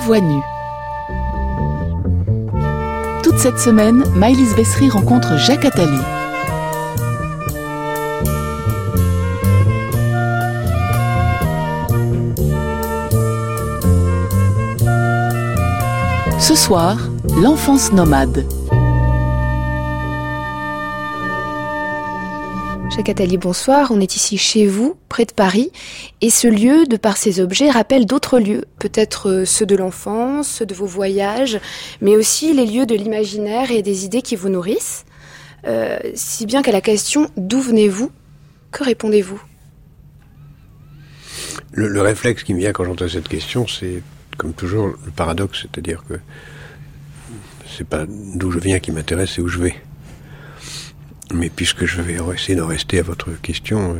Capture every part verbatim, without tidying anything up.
voix nue. Toute cette semaine, Maëlys Vessery rencontre Jacques Attali. Ce soir, l'enfance nomade. Jacques Attali, bonsoir. On est ici chez vous, près de Paris. Et ce lieu, de par ses objets, rappelle d'autres lieux. Peut-être ceux de l'enfance, ceux de vos voyages, mais aussi les lieux de l'imaginaire et des idées qui vous nourrissent. Euh, si bien qu'à la question « D'où venez-vous ?» que répondez-vous ? le, le réflexe qui me vient quand j'entends cette question, c'est comme toujours le paradoxe, c'est-à-dire que c'est pas d'où je viens qui m'intéresse, c'est où je vais. Mais puisque je vais essayer d'en rester à votre question,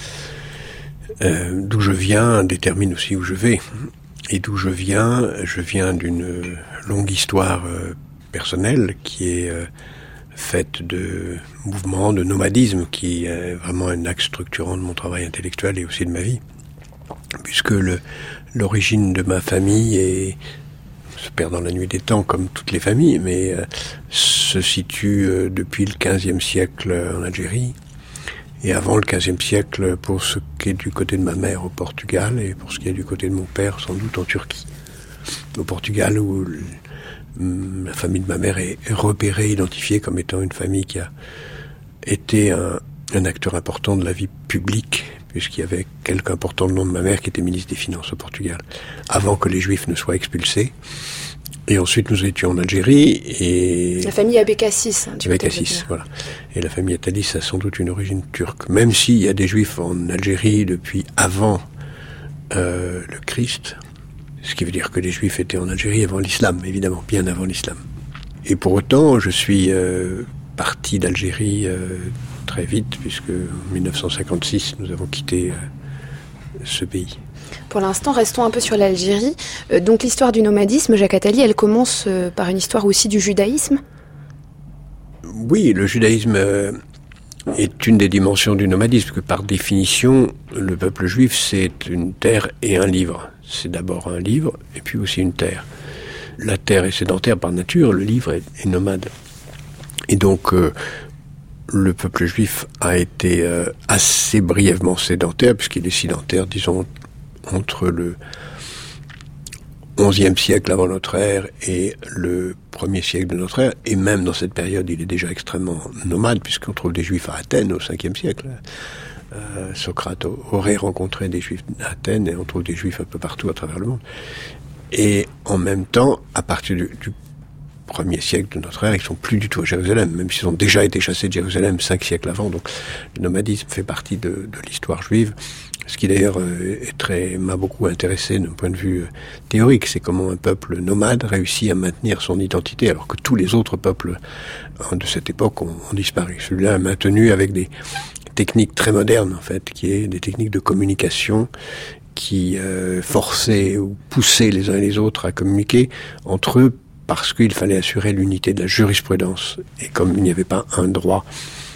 euh, euh, d'où je viens détermine aussi où je vais. Et d'où je viens, je viens d'une longue histoire euh, personnelle qui est euh, faite de mouvements, de nomadisme, qui est vraiment un axe structurant de mon travail intellectuel et aussi de ma vie. Puisque le, l'origine de ma famille est, se perd dans la nuit des temps comme toutes les familles, mais euh, se situe euh, depuis le quinzième siècle en Algérie, et avant le quinzième siècle pour ce qui est du côté de ma mère au Portugal, et pour ce qui est du côté de mon père sans doute en Turquie. Au Portugal, où le, la famille de ma mère est repérée, identifiée comme étant une famille qui a été un, un acteur important de la vie publique, puisqu'il y avait quelqu'un important le nom de ma mère qui était ministre des Finances au Portugal, avant que les Juifs ne soient expulsés. Et ensuite, nous étions en Algérie, et... La famille Abécassis. Hein, Abécassis, voilà. Et la famille Attali a sans doute une origine turque. Même s'il y a des Juifs en Algérie depuis avant euh, le Christ, ce qui veut dire que les Juifs étaient en Algérie avant l'islam, évidemment, bien avant l'islam. Et pour autant, je suis euh, parti d'Algérie euh, très vite, puisque en dix-neuf cent cinquante-six, nous avons quitté euh, ce pays. Pour l'instant, restons un peu sur l'Algérie. Euh, donc l'histoire du nomadisme, Jacques Attali, elle commence euh, par une histoire aussi du judaïsme ? Oui, le judaïsme euh, est une des dimensions du nomadisme, que par définition, le peuple juif, c'est une terre et un livre. C'est d'abord un livre, et puis aussi une terre. La terre est sédentaire par nature, le livre est, est nomade. Et donc... Euh, le peuple juif a été euh, assez brièvement sédentaire, puisqu'il est sédentaire, disons, entre le onzième siècle avant notre ère et le premier siècle de notre ère, et même dans cette période, il est déjà extrêmement nomade, puisqu'on trouve des juifs à Athènes au cinquième siècle. Euh, Socrate aurait rencontré des juifs à Athènes, et on trouve des juifs un peu partout à travers le monde. Et en même temps, à partir du, du premier siècle de notre ère, ils sont plus du tout à Jérusalem, même s'ils ont déjà été chassés de Jérusalem cinq siècles avant. Donc le nomadisme fait partie de, de l'histoire juive, ce qui d'ailleurs euh, est très, m'a beaucoup intéressé d'un point de vue euh, théorique. C'est comment un peuple nomade réussit à maintenir son identité, alors que tous les autres peuples hein, de cette époque ont, ont disparu. Celui-là est maintenu avec des techniques très modernes, en fait, qui est des techniques de communication qui euh, forçaient ou poussaient les uns et les autres à communiquer entre eux, parce qu'il fallait assurer l'unité de la jurisprudence. Et comme il n'y avait pas un droit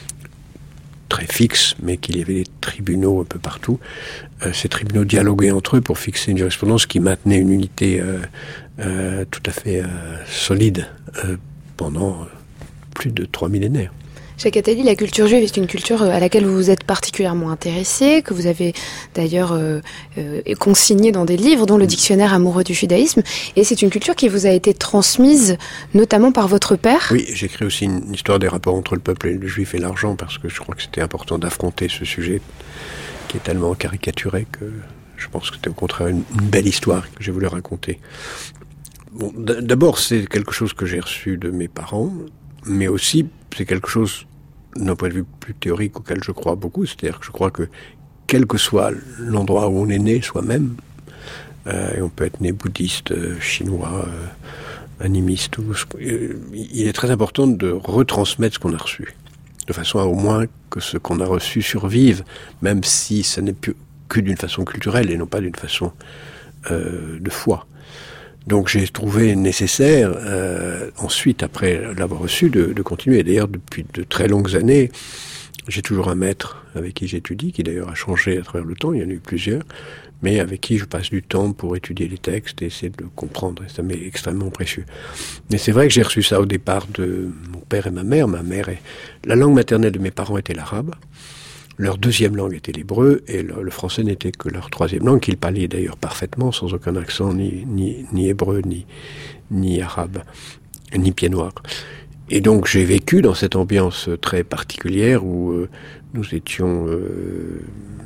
très fixe, mais qu'il y avait des tribunaux un peu partout, euh, ces tribunaux dialoguaient entre eux pour fixer une jurisprudence qui maintenait une unité euh, euh, tout à fait euh, solide euh, pendant plus de trois millénaires. Jacques Attali, la culture juive est une culture à laquelle vous vous êtes particulièrement intéressé, que vous avez d'ailleurs euh, euh, consigné dans des livres, dont le dictionnaire amoureux du judaïsme. Et c'est une culture qui vous a été transmise notamment par votre père. Oui, j'ai écrit aussi une histoire des rapports entre le peuple et le juif et l'argent, parce que je crois que c'était important d'affronter ce sujet qui est tellement caricaturé que je pense que c'était au contraire une, une belle histoire que j'ai voulu raconter. Bon, d- d'abord, c'est quelque chose que j'ai reçu de mes parents, mais aussi c'est quelque chose d'un point de vue plus théorique auquel je crois beaucoup, c'est-à-dire que je crois que quel que soit l'endroit où on est né soi-même, euh, et on peut être né bouddhiste, euh, chinois, euh, animiste, ou, euh, il est très important de retransmettre ce qu'on a reçu, de façon à au moins que ce qu'on a reçu survive, même si ça n'est plus que d'une façon culturelle et non pas d'une façon euh, de foi. Donc j'ai trouvé nécessaire, euh, ensuite, après l'avoir reçu, de, de continuer. D'ailleurs, depuis de très longues années, J'ai toujours un maître avec qui j'étudie, qui d'ailleurs a changé à travers le temps, il y en a eu plusieurs, mais avec qui je passe du temps pour étudier les textes et essayer de le comprendre, et ça m'est extrêmement précieux. Mais c'est vrai que j'ai reçu ça au départ de mon père et ma mère. Ma mère est... La langue maternelle de mes parents était l'arabe, leur deuxième langue était l'hébreu, et le, le français n'était que leur troisième langue, qu'ils parlaient d'ailleurs parfaitement, sans aucun accent, ni, ni, ni hébreu, ni, ni arabe, ni pied noir. Et donc j'ai vécu dans cette ambiance très particulière où euh, nous étions euh,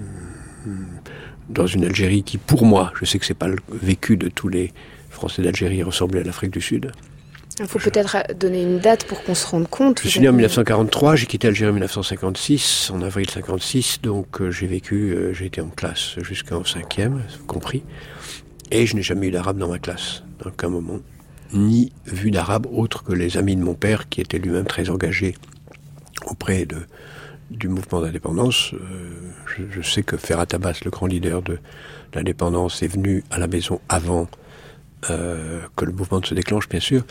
dans une Algérie qui, pour moi, je sais que c'est pas le vécu de tous les Français d'Algérie, ressemblait à l'Afrique du Sud. Il faut je... peut-être donner une date pour qu'on se rende compte. Je suis né en dix-neuf cent quarante-trois, j'ai quitté Algérie en dix-neuf cent cinquante-six, en avril cinquante-six, donc euh, j'ai vécu, euh, j'ai été en classe jusqu'en cinquième, compris, et je n'ai jamais eu d'arabe dans ma classe, à aucun moment. Ni vu d'arabe autre que les amis de mon père, qui était lui-même très engagé auprès de, du mouvement d'indépendance. Euh, je, je sais que Ferhat Abbas, le grand leader de l'indépendance, est venu à la maison avant euh, que le mouvement ne se déclenche, bien sûr.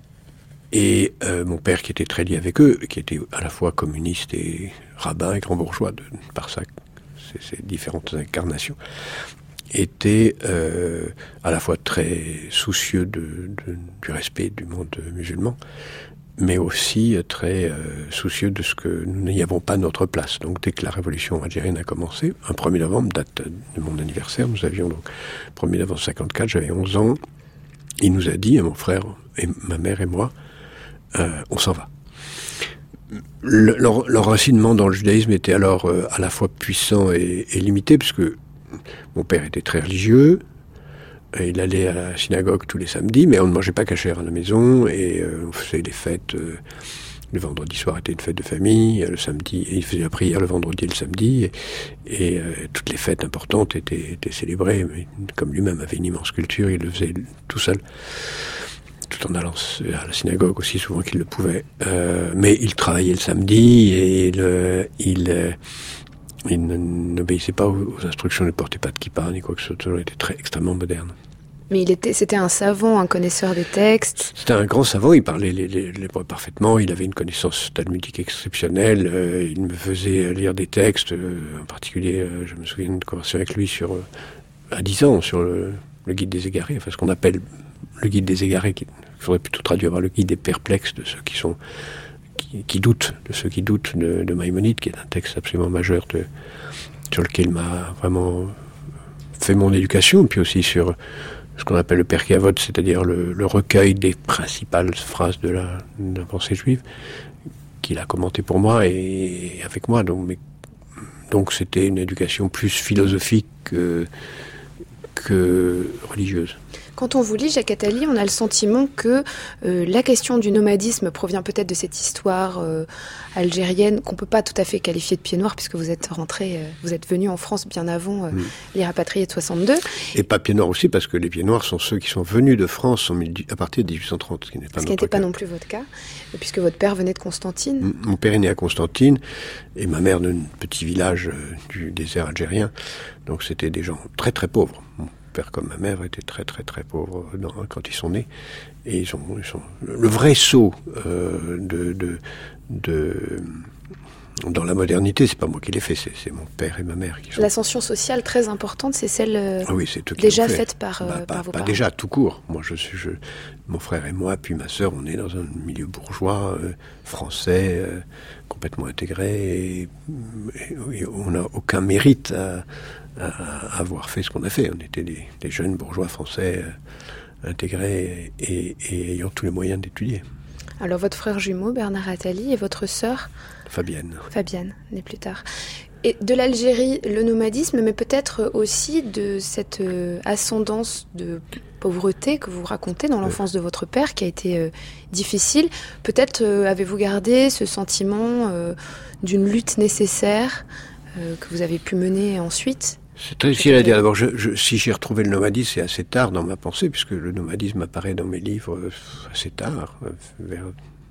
Et euh, mon père, qui était très lié avec eux, qui était à la fois communiste et rabbin et grand bourgeois, de, par sa, ses, ses différentes incarnations, était euh, à la fois très soucieux de, de, du respect du monde musulman, mais aussi très euh, soucieux de ce que nous n'y avons pas notre place. Donc dès que la révolution algérienne a commencé, un premier novembre, date de mon anniversaire, nous avions donc premier novembre cinquante-quatre, j'avais onze ans, il nous a dit, à mon frère, et ma mère et moi, euh, on s'en va. Le, leur, leur enracinement dans le judaïsme était alors euh, à la fois puissant et, et limité, puisque mon père était très religieux, il allait à la synagogue tous les samedis, mais on ne mangeait pas cachère à la maison, et euh, on faisait des fêtes, euh, le vendredi soir était une fête de famille, le samedi, et il faisait la prière le vendredi et le samedi, et, et euh, toutes les fêtes importantes étaient, étaient célébrées, mais comme lui-même avait une immense culture, il le faisait tout seul, tout en allant à la synagogue aussi souvent qu'il le pouvait. Euh, mais il travaillait le samedi, et il... Euh, il euh, Il n'obéissait pas aux instructions, ne portait pas de kippa, ni quoi que ce soit, il était très, extrêmement moderne. Mais il était, c'était un savant, un connaisseur des textes. C'était un grand savant, il parlait l'hébreu parfaitement, il avait une connaissance talmudique exceptionnelle, euh, il me faisait lire des textes, euh, en particulier, euh, je me souviens d'une conversation avec lui sur, euh, à dix ans, sur le, le guide des égarés, enfin ce qu'on appelle le guide des égarés, qu'il faudrait plutôt traduire par le guide des perplexes, de ceux qui sont... Qui, qui doutent, de ceux qui doutent de, de Maïmonide, qui est un texte absolument majeur de, sur lequel m'a vraiment fait mon éducation, puis aussi sur ce qu'on appelle le Perkei Avot, c'est-à-dire le, le recueil des principales phrases de la, de la pensée juive, qu'il a commenté pour moi et, et avec moi. Donc, mais, donc c'était une éducation plus philosophique que, que religieuse. Quand on vous lit Jacques Attali, on a le sentiment que euh, la question du nomadisme provient peut-être de cette histoire euh, algérienne qu'on ne peut pas tout à fait qualifier de pied noir, puisque vous êtes rentré, euh, vous êtes venu en France bien avant euh, mmh. les rapatriés de soixante-deux. Et pas pieds noirs aussi, parce que les pieds noirs sont ceux qui sont venus de France en, à partir de dix-huit cent trente, ce qui n'est pas, ce qui n'était pas non plus votre cas, puisque votre père venait de Constantine. Mon père est né à Constantine, et ma mère d'un petit village euh, du désert algérien, donc c'était des gens très très pauvres. Mon père comme ma mère étaient très très très pauvres dans, quand ils sont nés, et ils ont, ils sont le vrai saut euh, de, de, de dans la modernité, c'est pas moi qui l'ai fait, c'est, c'est mon père et ma mère qui sont... L'ascension sociale très importante, c'est celle euh, ah oui, c'est tout déjà fait. faite par, bah, euh, pas, par vos pas parents. Déjà, tout court. Moi, je suis, je, mon frère et moi, puis ma sœur, on est dans un milieu bourgeois, euh, français, euh, complètement intégré, et, et, et on n'a aucun mérite à, à, à avoir fait ce qu'on a fait. On était des, des jeunes bourgeois français euh, intégrés et, et ayant tous les moyens d'étudier. Alors, votre frère jumeau, Bernard Attali, et votre sœur Fabienne. Fabienne, né plus tard. Et de l'Algérie, le nomadisme, mais peut-être aussi de cette euh, ascendance de pauvreté que vous racontez dans l'enfance de votre père, qui a été euh, difficile. Peut-être euh, avez-vous gardé ce sentiment euh, d'une lutte nécessaire euh, que vous avez pu mener ensuite ? C'est très difficile à dire. D'abord, je, je, si j'ai retrouvé le nomadisme, c'est assez tard dans ma pensée, puisque le nomadisme apparaît dans mes livres assez tard, vers...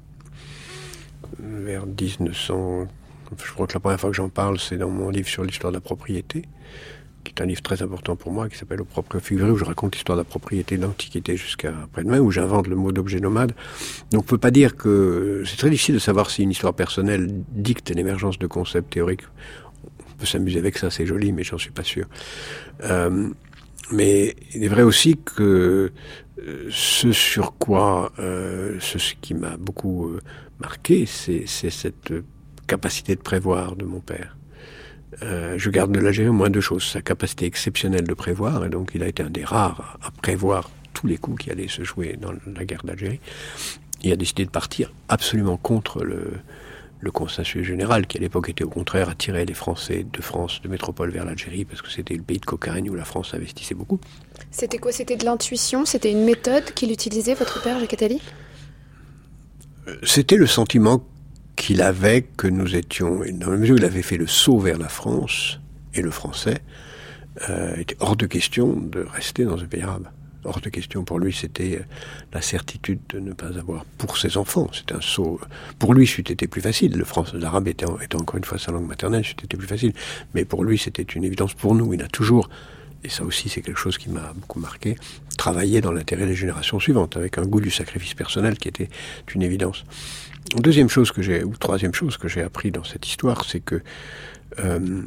vers dix-neuf cents, je crois que la première fois que j'en parle, c'est dans mon livre sur l'histoire de la propriété, qui est un livre très important pour moi, qui s'appelle Au propre figuré, où je raconte l'histoire de la propriété de l'Antiquité jusqu'à après-demain, où j'invente le mot d'objet nomade. Donc on peut pas dire que... C'est très difficile de savoir si une histoire personnelle dicte l'émergence de concepts théoriques. On peut s'amuser avec ça, c'est joli, mais j'en suis pas sûr. Euh, mais il est vrai aussi que ce sur quoi... Euh, ce qui m'a beaucoup euh, marqué, c'est, c'est cette capacité de prévoir de mon père. Euh, je garde de l'Algérie au moins deux choses. Sa capacité exceptionnelle de prévoir, et donc il a été un des rares à prévoir tous les coups qui allaient se jouer dans la guerre d'Algérie. Il a décidé de partir absolument contre le, le consensus général, qui à l'époque était au contraire attirer les Français de France, de métropole vers l'Algérie, parce que c'était le pays de cocaïne où la France investissait beaucoup. C'était quoi? C'était de l'intuition? C'était une méthode qu'il utilisait, votre père, Jacques Attali? C'était le sentiment qu'il avait que nous étions, dans la mesure où il avait fait le saut vers la France, et le français, euh, était hors de question de rester dans un pays arabe. Hors de question. Pour lui, c'était la certitude de ne pas avoir pour ses enfants. C'était un saut. Pour lui, c'eût été plus facile. Le français, l'arabe était, était encore une fois sa langue maternelle, c'eût été plus facile. Mais pour lui, c'était une évidence. Pour nous, il a toujours, et ça aussi c'est quelque chose qui m'a beaucoup marqué, travaillé dans l'intérêt des générations suivantes, avec un goût du sacrifice personnel qui était une évidence. Deuxième chose que j'ai, ou troisième chose que j'ai appris dans cette histoire, c'est que euh,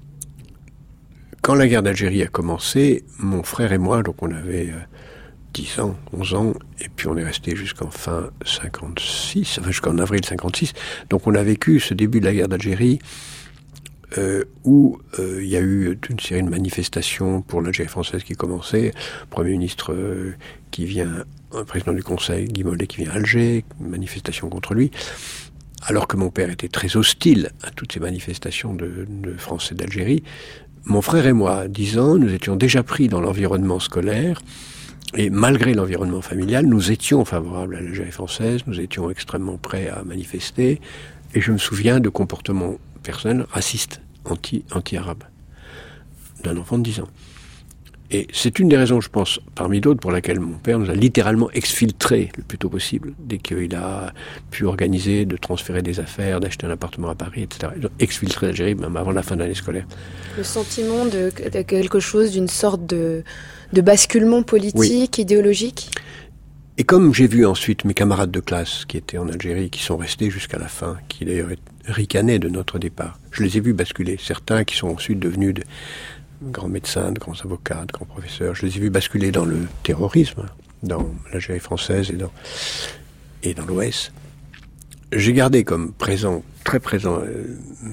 quand la guerre d'Algérie a commencé, mon frère et moi, donc on avait euh, dix ans, onze ans, et puis on est resté jusqu'en fin cinquante-six, enfin jusqu'en avril cinquante-six, donc on a vécu ce début de la guerre d'Algérie euh, où euh, il y a eu toute une série de manifestations pour l'Algérie française qui commençait, Premier ministre euh, qui vient... un président du Conseil, Guy Mollet, qui vient à Alger, une manifestation contre lui, alors que mon père était très hostile à toutes ces manifestations de, de Français d'Algérie. Mon frère et moi, à dix ans, nous étions déjà pris dans l'environnement scolaire, et malgré l'environnement familial, nous étions favorables à l'Algérie française, nous étions extrêmement prêts à manifester, et je me souviens de comportements personnels racistes, anti, anti-arabes, d'un enfant de dix ans. Et c'est une des raisons, je pense, parmi d'autres, pour laquelle mon père nous a littéralement exfiltrés le plus tôt possible, dès qu'il a pu organiser de transférer des affaires, d'acheter un appartement à Paris, et cetera. Exfiltré d'Algérie, même avant la fin de l'année scolaire. Le sentiment de, de quelque chose, d'une sorte de, de basculement politique, oui. idéologique. Et comme j'ai vu ensuite mes camarades de classe qui étaient en Algérie, qui sont restés jusqu'à la fin, qui d'ailleurs ricanaient de notre départ, je les ai vus basculer. Certains qui sont ensuite devenus de grands médecins, de grands avocats, de grands professeurs. Je les ai vus basculer dans le terrorisme, dans l'Algérie française et dans, et dans l'O S. J'ai gardé comme présent, très présent euh,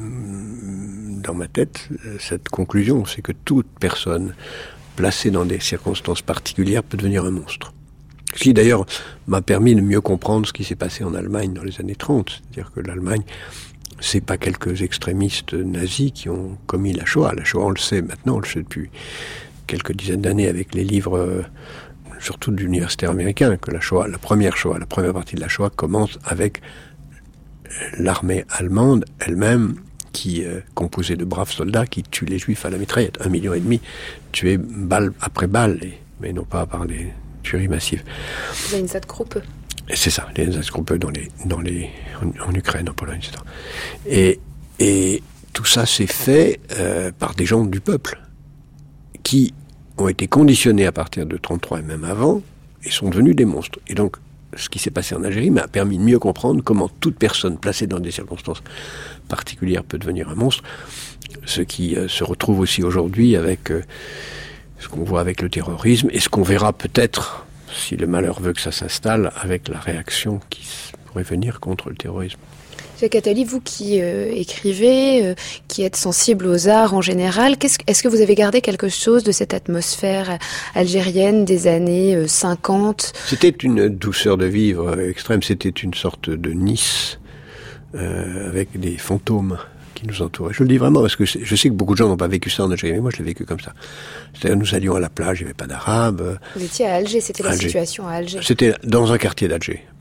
dans ma tête, cette conclusion, c'est que toute personne placée dans des circonstances particulières peut devenir un monstre. Ce qui d'ailleurs m'a permis de mieux comprendre ce qui s'est passé en Allemagne dans les années trente. C'est-à-dire que l'Allemagne, c'est pas quelques extrémistes nazis qui ont commis la Shoah. La Shoah, on le sait maintenant, on le sait depuis quelques dizaines d'années avec les livres, euh, surtout d'universitaires américains, que la Shoah, la première Shoah, la première partie de la Shoah commence avec l'armée allemande elle-même, qui euh, composée de braves soldats qui tuent les Juifs à la mitraillette, un million et demi tués balle après balle, et, mais non pas par des tueries massives. Les Einsatzgruppe. C'est ça, les Einsatzgruppe dans les, dans les, en, en Ukraine, en Pologne, et cetera. Et, et tout ça s'est fait euh, par des gens du peuple qui ont été conditionnés à partir de trente-trois et même avant et sont devenus des monstres. Et donc, ce qui s'est passé en Algérie m'a permis de mieux comprendre comment toute personne placée dans des circonstances particulières peut devenir un monstre. Ce qui euh, se retrouve aussi aujourd'hui avec euh, ce qu'on voit avec le terrorisme et ce qu'on verra peut-être, si le malheur veut que ça s'installe, avec la réaction qui pourrait venir contre le terrorisme. Jacques Attali, vous qui euh, écrivez, euh, qui êtes sensible aux arts en général, qu'est-ce, est-ce que vous avez gardé quelque chose de cette atmosphère algérienne des années euh, cinquante? C'était une douceur de vivre extrême, c'était une sorte de Nice euh, avec des fantômes qui nous entouraient. Je le dis vraiment parce que je sais que beaucoup de gens n'ont pas vécu ça en Algérie, mais moi je l'ai vécu comme ça. C'est-à-dire nous allions à la plage, il n'y avait pas d'arabe. Vous étiez à Alger, c'était la Alger. situation à Alger. C'était dans un quartier d'Alger.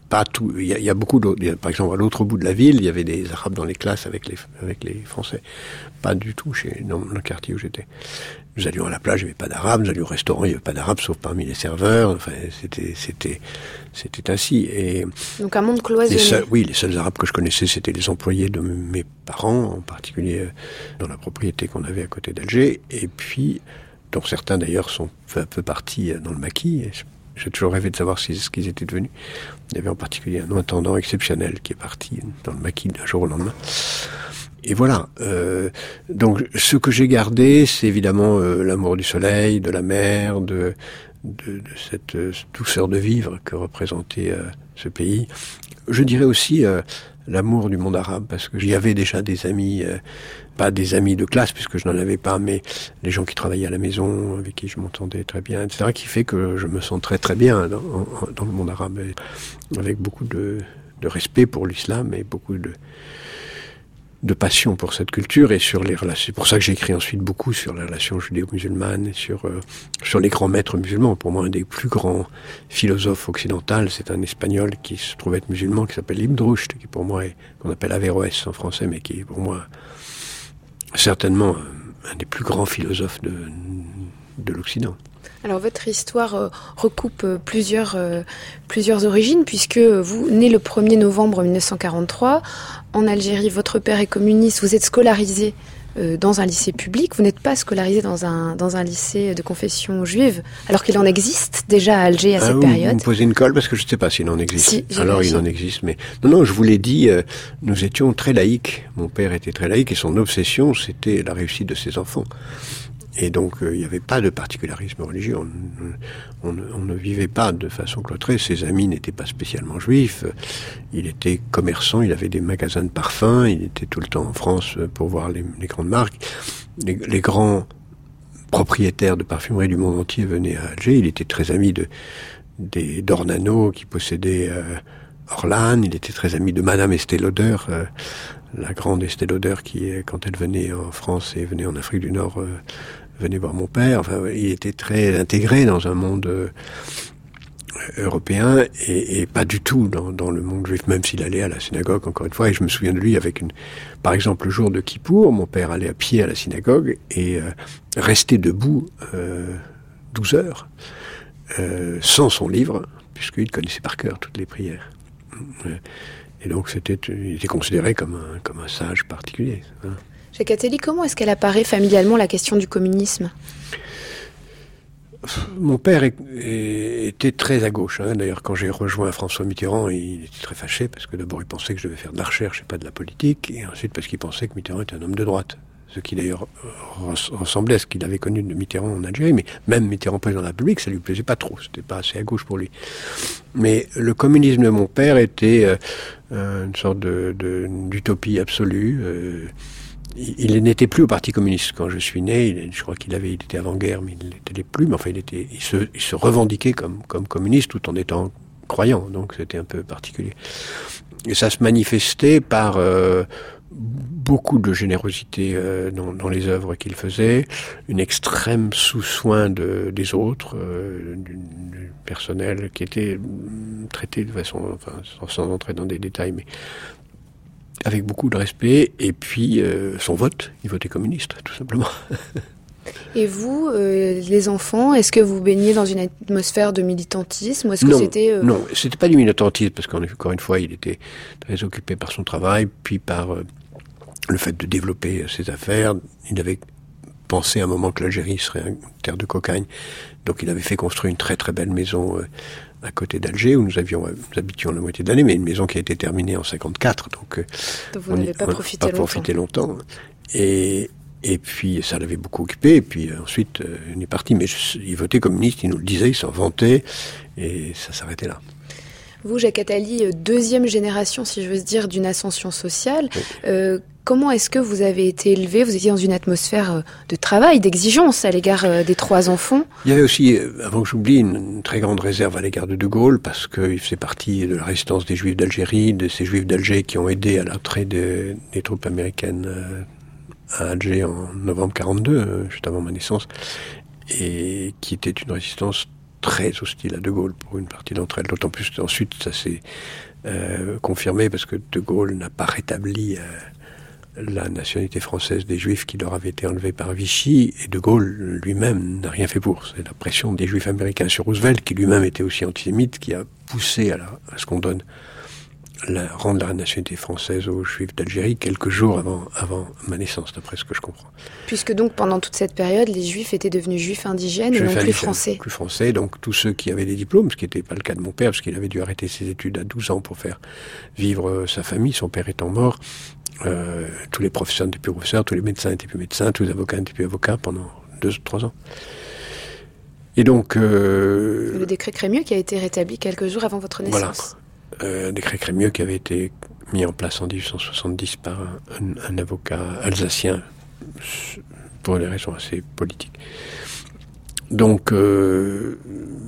pas tout. Il y a, il y a beaucoup d'autres. Il y a, par exemple, à l'autre bout de la ville, il y avait des Arabes dans les classes avec les, avec les Français. Pas du tout chez, dans le quartier où j'étais. Nous allions à la plage, il n'y avait pas d'Arabes. Nous allions au restaurant, il n'y avait pas d'Arabes, sauf parmi les serveurs. Enfin, c'était, c'était, c'était ainsi. Et donc un monde cloisonné. Les seuls, oui, les seuls Arabes que je connaissais, c'était les employés de mes parents, en particulier dans la propriété qu'on avait à côté d'Alger. Et puis, dont certains d'ailleurs sont un peu partis dans le maquis. Et j'ai toujours rêvé de savoir si, ce qu'ils étaient devenus. Il y avait en particulier un intendant exceptionnel qui est parti dans le maquis d'un jour au lendemain. Et voilà. Euh, donc, ce que j'ai gardé, c'est évidemment euh, l'amour du soleil, de la mer, de, de, de cette euh, douceur de vivre que représentait euh, ce pays. Je dirais aussi euh, l'amour du monde arabe, parce que j'y avais déjà des amis, euh, pas des amis de classe, puisque je n'en avais pas, mais les gens qui travaillaient à la maison, avec qui je m'entendais très bien, et cetera, qui fait que je me sens très très bien dans, dans le monde arabe, avec beaucoup de, de respect pour l'islam et beaucoup de de passion pour cette culture et sur les relations. C'est pour ça que j'ai écrit ensuite beaucoup sur les relations judéo-musulmanes et sur euh, sur les grands maîtres musulmans. Pour moi, un des plus grands philosophes occidentaux, c'est un Espagnol qui se trouve être musulman, qui s'appelle Ibn Rushd, qui pour moi est, qu'on appelle Averroès en français, mais qui est pour moi certainement un des plus grands philosophes de, de l'Occident. Alors votre histoire euh, recoupe euh, plusieurs, euh, plusieurs origines, puisque vous, né le premier novembre mille neuf cent quarante-trois, en Algérie, votre père est communiste, vous êtes scolarisé euh, dans un lycée public, vous n'êtes pas scolarisé dans un, dans un lycée de confession juive, alors qu'il en existe déjà à Alger à ah, cette vous, période. Vous me posez une colle parce que je ne sais pas s'il en existe. Si, alors il en existe, mais... Non, non, je vous l'ai dit, euh, nous étions très laïcs. Mon père était très laïque et son obsession, c'était la réussite de ses enfants. Et donc, euh, il n'y avait pas de particularisme religieux. On, on, on ne vivait pas de façon cloîtrée. Ses amis n'étaient pas spécialement juifs. Il était commerçant, il avait des magasins de parfums. Il était tout le temps en France pour voir les, les grandes marques. Les, les grands propriétaires de parfumerie du monde entier venaient à Alger. Il était très ami de, des d'Ornano qui possédait euh, Orlan. Il était très ami de Madame Estée Lauder, euh, la grande Estée Lauder qui, quand elle venait en France et venait en Afrique du Nord, euh, venait voir mon père. Enfin, il était très intégré dans un monde euh, européen et, et pas du tout dans, dans le monde juif, même s'il allait à la synagogue, encore une fois. Et je me souviens de lui avec une... Par exemple, le jour de Kippour, mon père allait à pied à la synagogue et euh, restait debout euh, douze heures euh, sans son livre, puisqu'il connaissait par cœur toutes les prières. Et donc, c'était, il était considéré comme un, comme un sage particulier. Hein. Jacques Attali, comment est-ce qu'elle apparaît familialement, la question du communisme ? Mon père est, est, était très à gauche. Hein. D'ailleurs, quand j'ai rejoint François Mitterrand, il était très fâché, parce que d'abord, il pensait que je devais faire de la recherche et pas de la politique, et ensuite parce qu'il pensait que Mitterrand était un homme de droite. Ce qui d'ailleurs ressemblait à ce qu'il avait connu de Mitterrand en Algérie, mais même Mitterrand président de la République, ça lui plaisait pas trop, c'était pas assez à gauche pour lui. Mais le communisme de mon père était euh, une sorte de, de, d'utopie absolue. Euh, il, il n'était plus au Parti communiste quand je suis né, il, je crois qu'il avait, il était avant-guerre, mais il n'était plus, mais enfin il, était, il, se, il se revendiquait comme, comme communiste tout en étant croyant, donc c'était un peu particulier. Et ça se manifestait par... Euh, beaucoup de générosité euh, dans, dans les œuvres qu'il faisait, une extrême sous-soin de, des autres, euh, du, du personnel qui était traité de façon, enfin, sans, sans entrer dans des détails, mais avec beaucoup de respect, et puis euh, son vote, il votait communiste, tout simplement. Et vous, euh, les enfants, est-ce que vous baignez dans une atmosphère de militantisme ou est-ce que non, c'était euh... non, c'était pas du militantisme, parce qu'encore une fois, il était très occupé par son travail, puis par euh, le fait de développer ses affaires. Il avait pensé à un moment que l'Algérie serait une terre de cocagne, donc il avait fait construire une très très belle maison euh, à côté d'Alger, où nous avions, nous habitions la moitié de l'année, mais une maison qui a été terminée en cinquante-quatre, donc, euh, donc vous n'avez pas profité pas longtemps. profité longtemps. Et Et puis, ça l'avait beaucoup occupé. Et puis, euh, ensuite, euh, il est parti. Mais je, il votait communiste, il nous le disait, il s'en vantait. Et ça s'arrêtait là. Vous, Jacques Attali, deuxième génération, si je veux dire, d'une ascension sociale. Oui. Euh, comment est-ce que vous avez été élevé ? Vous étiez dans une atmosphère de travail, d'exigence à l'égard des trois enfants. Il y avait aussi, avant que j'oublie, une, une très grande réserve à l'égard de De Gaulle, parce qu'il faisait partie de la résistance des Juifs d'Algérie, de ces Juifs d'Alger qui ont aidé à l'entrée de, des troupes américaines euh, à Alger en novembre quarante-deux, euh, juste avant ma naissance, et qui était une résistance très hostiles à De Gaulle pour une partie d'entre elles. D'autant plus qu'ensuite, ça s'est euh, confirmé parce que De Gaulle n'a pas rétabli euh, la nationalité française des Juifs qui leur avait été enlevée par Vichy, et De Gaulle lui-même n'a rien fait pour. C'est la pression des Juifs américains sur Roosevelt, qui lui-même était aussi antisémite, qui a poussé à, la, à ce qu'on donne la, rendre la nationalité française aux Juifs d'Algérie quelques jours avant, avant ma naissance, d'après ce que je comprends. Puisque donc pendant toute cette période, les Juifs étaient devenus Juifs indigènes Juifs et non plus indigènes, français. Plus français, donc tous ceux qui avaient des diplômes, ce qui n'était pas le cas de mon père, parce qu'il avait dû arrêter ses études à douze ans pour faire vivre euh, sa famille, son père étant mort. Euh, tous les professeurs n'étaient plus professeurs, tous les médecins n'étaient plus médecins, tous les avocats n'étaient plus avocats pendant deux ou trois ans. Et donc... Euh, le décret Crémieux qui a été rétabli quelques jours avant votre naissance. Voilà. Euh, un décret Crémieux qui avait été mis en place en dix-huit cent soixante-dix par un, un, un avocat alsacien pour des raisons assez politiques. Donc, euh,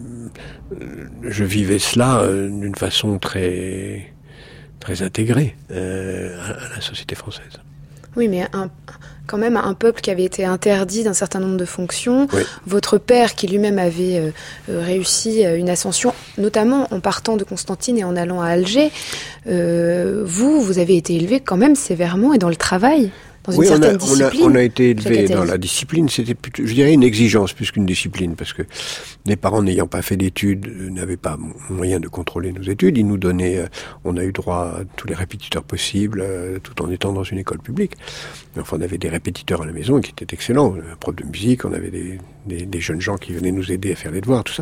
je vivais cela euh, d'une façon très... très intégré euh, à, à la société française. Oui, mais un, quand même un peuple qui avait été interdit d'un certain nombre de fonctions. Oui. Votre père, qui lui-même avait euh, réussi une ascension, notamment en partant de Constantine et en allant à Alger. Euh, vous, vous avez été élevé quand même sévèrement et dans le travail, dans oui, une certaine on a, discipline. On a, on a été élevé dans la discipline. C'était plutôt, je dirais, une exigence plus qu'une discipline, parce que les parents n'ayant pas fait d'études euh, n'avaient pas moyen de contrôler nos études. Ils nous donnaient, euh, on a eu droit à tous les répétiteurs possibles, euh, tout en étant dans une école publique. Enfin, on avait des répétiteurs à la maison qui étaient excellents, un prof de musique, on avait des, des, des jeunes gens qui venaient nous aider à faire les devoirs, tout ça.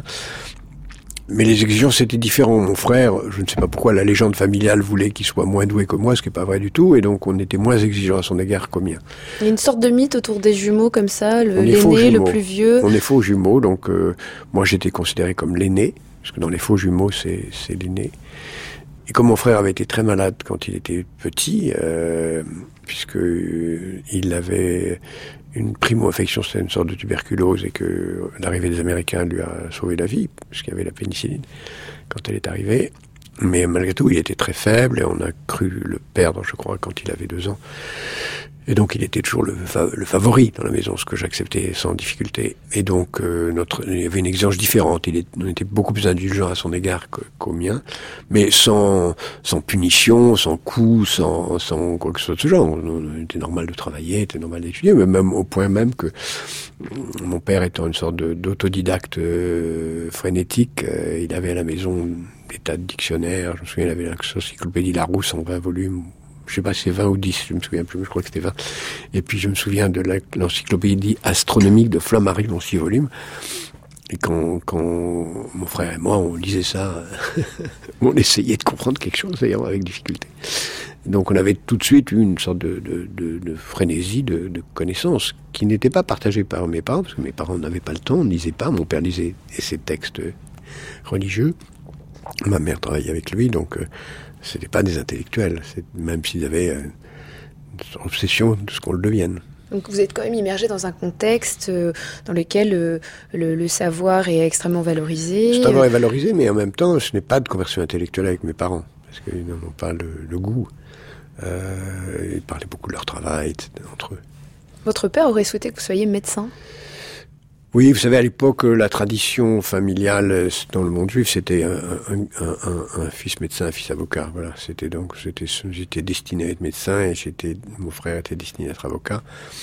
Mais les exigences étaient différentes. Mon frère, je ne sais pas pourquoi, la légende familiale voulait qu'il soit moins doué que moi, ce qui n'est pas vrai du tout, et donc on était moins exigeants à son égard qu'au mien. Il y a une sorte de mythe autour des jumeaux comme ça, le, l'aîné, le plus vieux. On est faux jumeaux, donc euh, moi j'étais considéré comme l'aîné, parce que dans les faux jumeaux, c'est, c'est l'aîné. Et comme mon frère avait été très malade quand il était petit, euh, puisque euh, il avait une primo-infection, c'était une sorte de tuberculose, et que l'arrivée des Américains lui a sauvé la vie, puisqu'il y avait la pénicilline quand elle est arrivée. Mais malgré tout, il était très faible, et on a cru le perdre, je crois, quand il avait deux ans. Et donc, il était toujours le, fa- le favori dans la maison, ce que j'acceptais sans difficulté. Et donc, euh, notre, il y avait une exigence différente. Il est, on était beaucoup plus indulgent à son égard que, qu'au mien, mais sans, sans punition, sans coups, sans, sans quoi que ce soit de ce genre. Il était normal de travailler, il était normal d'étudier, mais même au point même que mon père étant une sorte de, d'autodidacte euh, frénétique, euh, il avait à la maison des tas de dictionnaires. Je me souviens, il avait l'encyclopédie Larousse en vingt volumes. Je sais pas si c'est vingt ou dix, je me souviens plus, mais je crois que c'était vingt. Et puis je me souviens de la, l'encyclopédie astronomique de Flammarion en six volumes. Et quand, quand mon frère et moi, on lisait ça, on essayait de comprendre quelque chose, d'ailleurs, avec difficulté. Donc on avait tout de suite eu une sorte de, de, de, de frénésie de, de connaissances qui n'était pas partagée par mes parents, parce que mes parents n'avaient pas le temps, ne lisaient pas. Mon père lisait ses textes religieux. Ma mère travaillait avec lui, donc... Euh, c'était pas des intellectuels, c'est, même s'ils avaient euh, une obsession de ce qu'on le devienne. Donc vous êtes quand même immergé dans un contexte euh, dans lequel euh, le, le savoir est extrêmement valorisé. Le savoir est valorisé, mais en même temps, ce n'est pas de conversion intellectuelle avec mes parents, parce qu'ils n'en ont pas le, le goût. Euh, ils parlaient beaucoup de leur travail, et cetera, entre eux. Votre père aurait souhaité que vous soyez médecin ? Oui, vous savez, à l'époque, la tradition familiale dans le monde juif, c'était un, un, un, un, un fils médecin, un fils avocat. Voilà, c'était donc, c'était, j'étais destiné à être médecin et j'étais, mon frère était destiné à être avocat.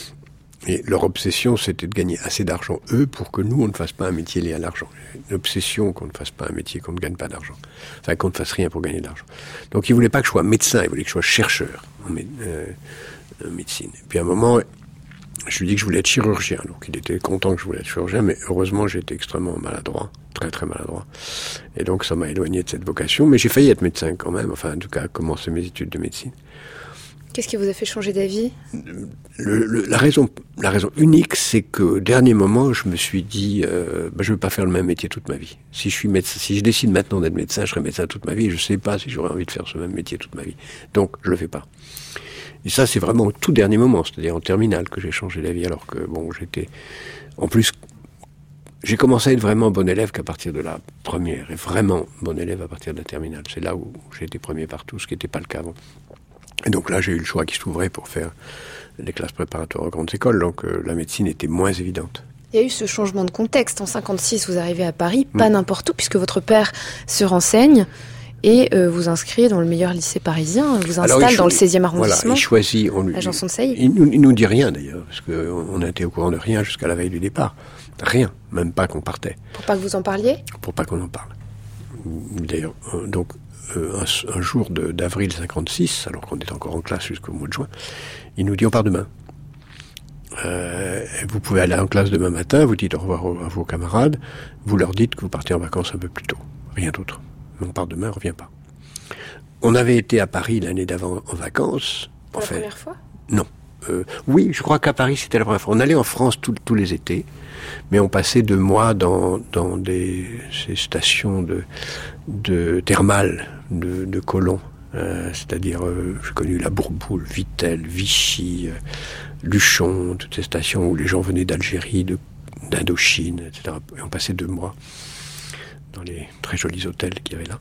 Et leur obsession, c'était de gagner assez d'argent, eux, pour que nous, on ne fasse pas un métier lié à l'argent. Une obsession qu'on ne fasse pas un métier, qu'on ne gagne pas d'argent. Enfin, qu'on ne fasse rien pour gagner de l'argent. Donc, ils voulaient pas que je sois médecin, ils voulaient que je sois chercheur en, mé- euh, en médecine. Et puis, à un moment, je lui ai dit que je voulais être chirurgien. Donc, il était content que je voulais être chirurgien, mais heureusement, j'étais extrêmement maladroit. Très, très maladroit. Et donc, ça m'a éloigné de cette vocation. Mais j'ai failli être médecin quand même. Enfin, en tout cas, commencer mes études de médecine. Qu'est-ce qui vous a fait changer d'avis ? le, le, la, raison, la raison unique, c'est qu'au dernier moment, je me suis dit, euh, bah, je ne veux pas faire le même métier toute ma vie. Si je suis médecin, si je décide maintenant d'être médecin, je serai médecin toute ma vie. Je ne sais pas si j'aurais envie de faire ce même métier toute ma vie. Donc, je ne le fais pas. Et ça, c'est vraiment au tout dernier moment, c'est-à-dire en terminale, que j'ai changé d'avis, alors que, bon, j'étais... En plus, j'ai commencé à être vraiment bon élève qu'à partir de la première, et vraiment bon élève à partir de la terminale. C'est là où j'ai été premier partout, ce qui n'était pas le cas avant. Et donc là, j'ai eu le choix qui s'ouvrait pour faire les classes préparatoires aux grandes écoles, donc euh, la médecine était moins évidente. Il y a eu ce changement de contexte. En cinquante-six, vous arrivez à Paris, pas mmh. n'importe où, puisque votre père se renseigne et euh, vous inscrit dans le meilleur lycée parisien, vous installe Alors, cho- dans le seizième arrondissement. Voilà, il choisit. On lui, à Janson de Sailly. Il nous, il nous dit rien d'ailleurs, parce qu'on a été au courant de rien jusqu'à la veille du départ. Rien, même pas qu'on partait. Pour pas que vous en parliez ? Pour pas qu'on en parle. D'ailleurs, euh, donc, euh, un, un jour de, d'avril cinquante-six, alors qu'on est encore en classe jusqu'au mois de juin, il nous dit on part demain. Euh, vous pouvez aller en classe demain matin, vous dites au revoir à vos camarades, vous leur dites que vous partez en vacances un peu plus tôt. Rien d'autre. On part demain, on ne revient pas. On avait été à Paris l'année d'avant en vacances. Pour la fait, première fois ? Non. Euh, oui, je crois qu'à Paris, c'était la première fois. On allait en France tout, tous les étés, mais on passait deux mois dans, dans des ces stations de, de thermales de, de colons. Euh, c'est-à-dire, euh, j'ai connu la Bourboule, Vittel, Vichy, euh, Luchon, toutes ces stations où les gens venaient d'Algérie, de, d'Indochine, et cetera. Et on passait deux mois dans les très jolis hôtels qu'il y avait là.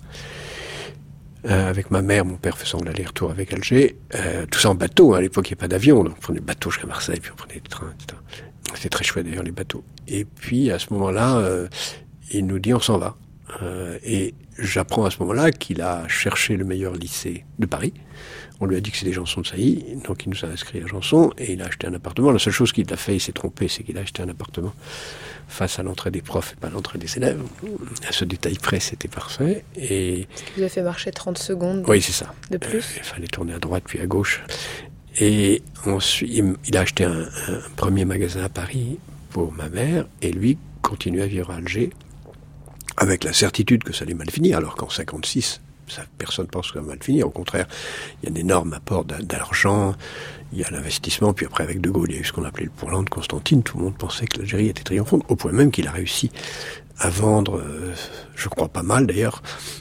Euh, avec ma mère, mon père faisant l'aller-retour avec Alger, euh, tout ça en bateau, hein. À l'époque il n'y a pas d'avion, donc on prenait le bateau jusqu'à Marseille, puis on prenait des trains, et cetera. C'était très chouette d'ailleurs les bateaux. Et puis à ce moment-là, euh, il nous dit on s'en va. Euh, et j'apprends à ce moment-là qu'il a cherché le meilleur lycée de Paris. On lui a dit que c'était Janson de Sailly, donc il nous a inscrits à Janson et il a acheté un appartement. La seule chose qu'il a fait, il s'est trompé, c'est qu'il a acheté un appartement face à l'entrée des profs et pas à l'entrée des élèves. À ce détail près, c'était parfait. Et ce qui vous a fait marcher trente secondes. Oui, c'est ça. De plus. Euh, il fallait tourner à droite puis à gauche. Et ensuite, il a acheté un, un premier magasin à Paris pour ma mère et lui continuait à vivre à Alger avec la certitude que ça allait mal finir, alors qu'en cinquante-six, ça, personne ne pense que ça va mal finir. Au contraire, il y a un énorme apport d'argent, il y a l'investissement, puis après avec De Gaulle, il y a eu ce qu'on appelait le pourlant de Constantine. Tout le monde pensait que l'Algérie était triomphante, au point même qu'il a réussi à vendre, euh, je crois pas mal d'ailleurs,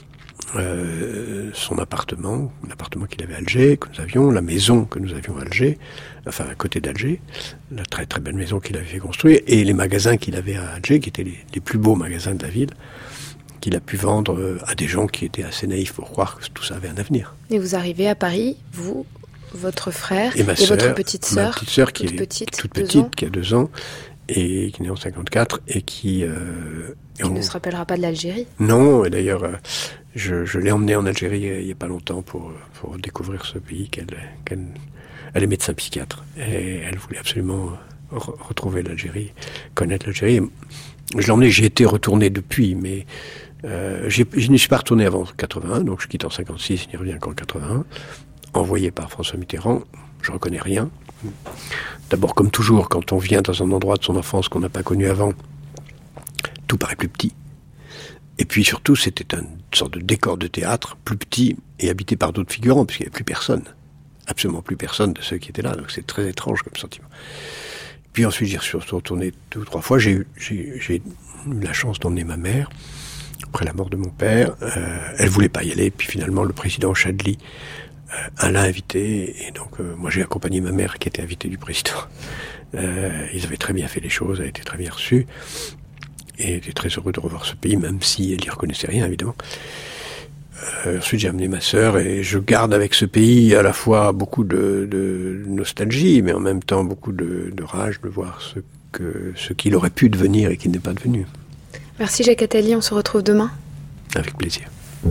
euh, son appartement, l'appartement qu'il avait à Alger, que nous avions, la maison que nous avions à Alger, enfin à côté d'Alger, la très très belle maison qu'il avait fait construire, et les magasins qu'il avait à Alger, qui étaient les, les plus beaux magasins de la ville, qu'il a pu vendre à des gens qui étaient assez naïfs pour croire que tout ça avait un avenir. Et vous arrivez à Paris, vous, votre frère et, ma et sœur, votre petite sœur, ma petite sœur qui toute est petite, toute petite, qui a deux ans, et qui est née en cinquante-quatre, et qui... Euh, qui on... ne se rappellera pas de l'Algérie. Non, et d'ailleurs, euh, je, je l'ai emmenée en Algérie euh, il n'y a pas longtemps pour, pour découvrir ce pays qu'elle... qu'elle elle est médecin psychiatre, et elle voulait absolument re- retrouver l'Algérie, connaître l'Algérie. Je l'ai emmenée, j'ai été retourné depuis, mais... Euh, j'ai, je n'y suis pas retourné avant quatre-vingt-un, donc je quitte en cinquante-six, je n'y reviens qu'en quatre-vingt-un. Envoyé par François Mitterrand, je ne reconnais rien. D'abord, comme toujours, quand on vient dans un endroit de son enfance qu'on n'a pas connu avant, tout paraît plus petit. Et puis surtout, c'était une sorte de décor de théâtre, plus petit et habité par d'autres figurants, puisqu'il n'y avait plus personne. Absolument plus personne de ceux qui étaient là, donc c'est très étrange comme sentiment. Puis ensuite, j'y suis retourné deux ou trois fois. J'ai eu, j'ai, j'ai eu la chance d'emmener ma mère. Après la mort de mon père, euh, elle voulait pas y aller, puis finalement le président Chadli euh, l'a invité, et donc euh, moi j'ai accompagné ma mère qui était invitée du président. Euh, ils avaient très bien fait les choses, elle était très bien reçue, et était très heureux de revoir ce pays, même si elle n'y reconnaissait rien évidemment. Euh, ensuite j'ai amené ma sœur, et je garde avec ce pays à la fois beaucoup de, de nostalgie, mais en même temps beaucoup de, de rage de voir ce, que, ce qu'il aurait pu devenir et qu'il n'est pas devenu. Merci Jacques Attali, on se retrouve demain. Avec plaisir.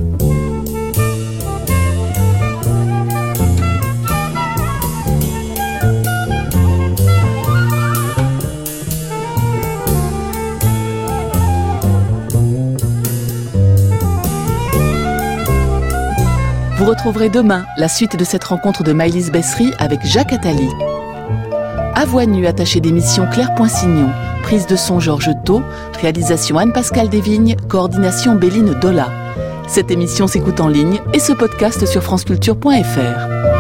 Vous retrouverez demain la suite de cette rencontre de Maëlys Bessery avec Jacques Attali. À voix nue, attachée d'émission Claire Poinsignon. Prise de son Georges Thau, réalisation Anne-Pascale Desvignes, coordination Béline Dola. Cette émission s'écoute en ligne et se podcast sur franceculture point f r.